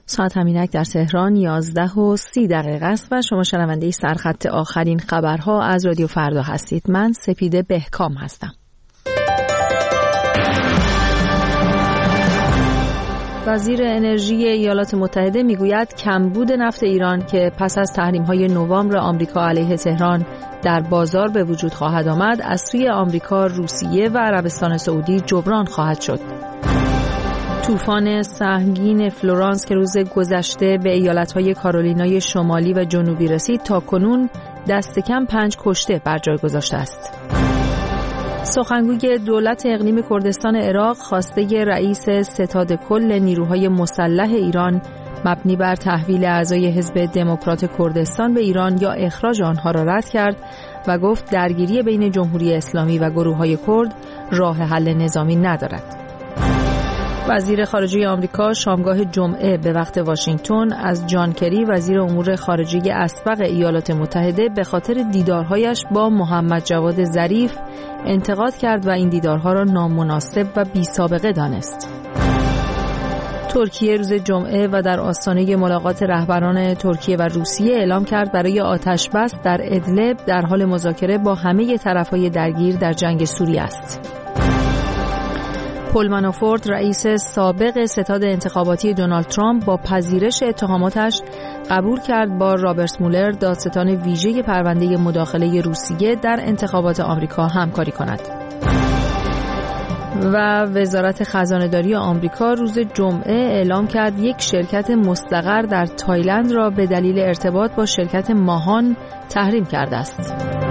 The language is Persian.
ساعت همینک در تهران 11:30 است و شما شنونده سرخط آخرین خبرها از رادیو فردا هستید. من سپیده بهکام هستم. وزیر انرژی ایالات متحده میگوید کمبود نفت ایران که پس از تحریم‌های نوامبر آمریکا علیه تهران در بازار به وجود خواهد آمد، از سوی آمریکا، روسیه و عربستان سعودی جبران خواهد شد. طوفان سنگین فلورانس که روز گذشته به ایالت‌های کارولینای شمالی و جنوبی رسید، تاکنون دست کم 5 کشته بر جای گذاشته است. سخنگوی دولت اقلیم کردستان عراق خواسته رئیس ستاد کل نیروهای مسلح ایران مبنی بر تحویل اعضای حزب دموکرات کردستان به ایران یا اخراج آنها را رد کرد و گفت درگیری بین جمهوری اسلامی و گروه‌های کرد راه حل نظامی ندارد. وزیر خارجه آمریکا شامگاه جمعه به وقت واشنگتن از جان کری وزیر امور خارجه اسبق ایالات متحده به خاطر دیدارهایش با محمد جواد ظریف انتقاد کرد و این دیدارها را نامناسب و بی‌سابقه دانست. ترکیه روز جمعه و در آستانه ملاقات رهبران ترکیه و روسیه اعلام کرد برای آتش‌بس در ادلب در حال مذاکره با همه طرف‌های درگیر در جنگ سوریه است. پل منافورت رئیس سابق ستاد انتخاباتی دونالد ترامپ با پذیرش اتهاماتش قبول کرد با رابرت مولر دادستان ویژه پرونده مداخله روسیه در انتخابات آمریکا همکاری کند. و وزارت خزانه‌داری آمریکا روز جمعه اعلام کرد یک شرکت مستقر در تایلند را به دلیل ارتباط با شرکت ماهان تحریم کرده است.